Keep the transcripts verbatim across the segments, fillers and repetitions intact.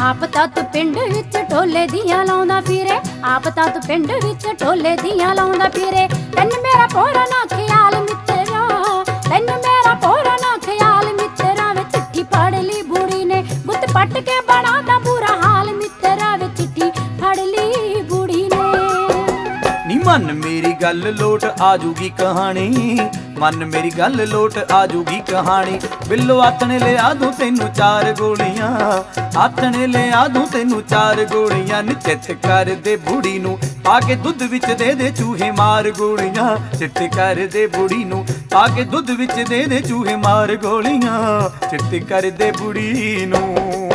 आप तां तू पिंड विच ढोले दियां लाउंदा फिरे, आप तां तू पिंड विच ढोले दियां लाउंदा फिरे। तैनू मेरा पूरा ना ख्याल मित्रा, तैनू मेरा पूरा ना ख्याल मित्रा वे चिट्ठी पढ़ ली बूढ़ी ने, गुत्त पट के बना दा बुरा हाल मित्रा वे चिट्ठी पढ़ ली बूढ़ी ने। नी मन मेरी गल लोट आजूगी कहानी, मन मेरी गल लोट आजूगी कहानी। बिल्लो आथने ले आ दूं तेनू चार गोलियां, आथने ले आ दूं तेनू चार गोलियां। नी चित कर दे बूढ़ी नू आके दुध विच दे दे चूहे मार गोलियां, चित कर दे बूढ़ी नू आके दुध विच दे दे चूहे मार गोलियां, चित कर दे बूढ़ी नू।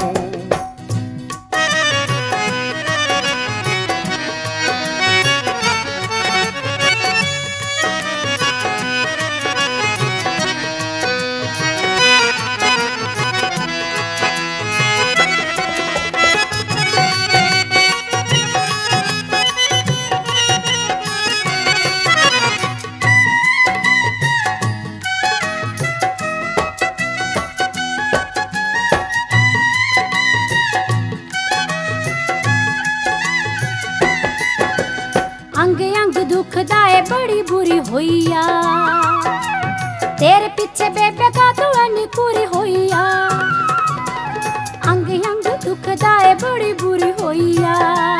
अंग अंग दुखदा है बड़ी बुरी होइया, तेरे पीछे बेबे का तू अनी पूरी होइया। अंग अंग दुखदा है बड़ी बुरी होइया,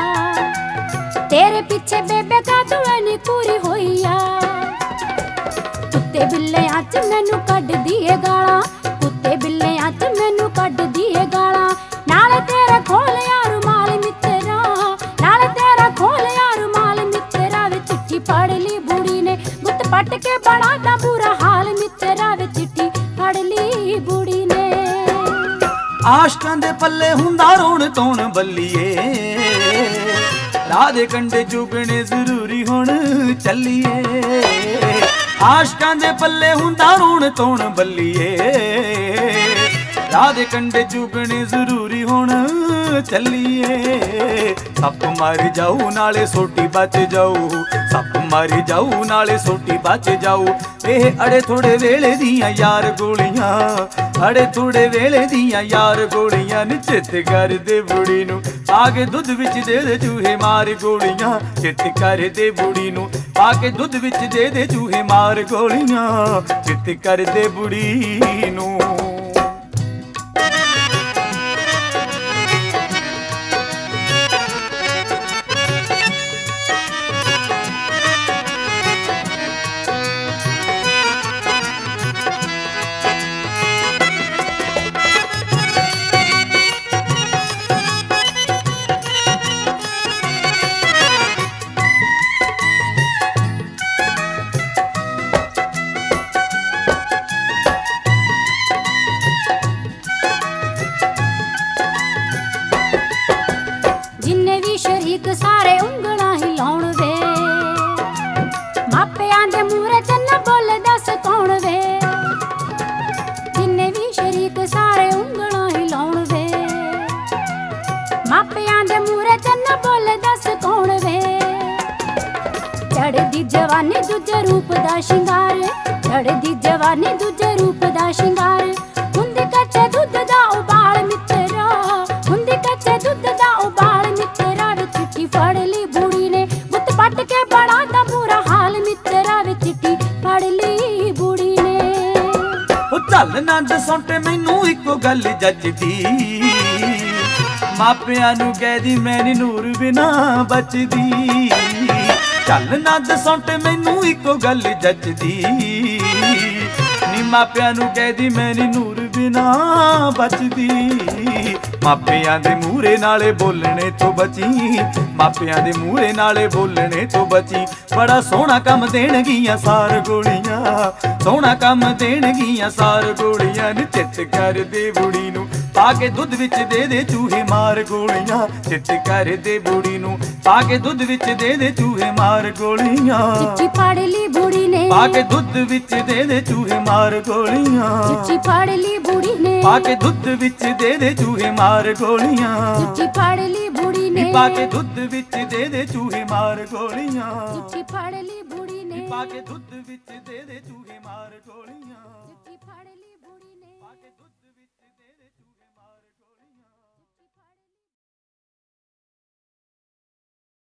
तेरे पीछे बेबे का तू अनी पूरी होइया। कुत्ते बिल्ले अच मैनू कढ दिए गाला, कुत्ते बिल्ले अच मैनू कढ दिए गाला। नाले तेरे खोलिया रुमाल मित्रा, नाले तेरा खोलिया रुमाल मित्रा वे चिट्ठी पढ़ ली बूढ़ी ने, गुत्त पट के बना दा बुरा हाल मित्रा वे चिट्ठी पढ़ ली बूढ़ी ने। आशकां दे पल्ले हुंदा रोण तोण बल्लीए, राह दे कंढे चुगणे जरूरी हुण चलीए। आशकां दे पल्ले हुंदा रोण तोण बल्लीए, राह दे कंढे चुगणे जरूरी हुण चलीए। सप मारी जाऊ नाले सोटी बच जाऊ, सप मारी जाऊ नाले सोटी बच जाऊ। एह अड़े थोड़े वेले दियां यार गोलियां, अड़े थोड़े वेले दियां यार गोलियां। नी चित कर दे बूढ़ी नू आके दुध विच दे दे चूहे मार गोलियां, चित कर दे बूढ़ी नू आके दुध विच दे दे चूहे मार गोलियां, चित कर दे बूढ़ी नू। शरीक सारे उंगलां हिलाउण वे, मापियां दे मूहरे च न बोल दस कौन वे। जिन्ने भी शरीक सारे उंगलां हिलाउण वे, मापियां दे मूहरे च न बोल दस कौन वे। चढ़दी जवानी दूजे रूप दा शिंगार, चढ़दी जवानी दूजे रूप दा शिंगार। हुंदी कच्चे दुध दा उबाल मित्रा, हुंदी कच्चे दुध दा उबाल मित्रा वे चिट्ठी पढ़ ली बूढ़ी ने, गुत्त पट के बड़ा दा बुरा हाल मित्रा वे चिट्ठी पढ़ ली बूढ़ी ने। ओ चल ना दसौटे मैनू इको गल जचदी, मापियां नू कह दी मैं नी नूर बिना बचदी। चल ना दसौटे मैनू इको गल जचदी, नी मापियां नू कह दी मैं नी नूर बिना बचदी। मापियां दे मूहरे नाले बोलने तो बची, मापियां दे मूहरे नाले बोलने तो बची। बड़ा सोहना कम देणगियां सार गोलियां, सोहना कम देणगियां सार गोलियां। नी चित कर दे बूढ़ी नू पाके दुध विच दे दे चूहे मार गोलियां, चित कर दे बूढ़ी नू पाके दुध विच दे दे चूहे मार गोलियां। चिट्ठी पढ़ ली बूढ़ी ने पाके दुध विच दे दे चूहे मार गोलियां, चिट्ठी पढ़ ली बूढ़ी ने पाके दुध विच दे दे चूहे मार गोलियां। चिट्ठी पढ़ ली बूढ़ी ने पाके दुध विच दे दे चूहे मार गोलियां, चिट्ठी पढ़ ली बूढ़ी ने पाके दुध विच दे दे चूहे मार गोलियां। चिट्ठी पढ़ ली बूढ़ी ने पाके दुध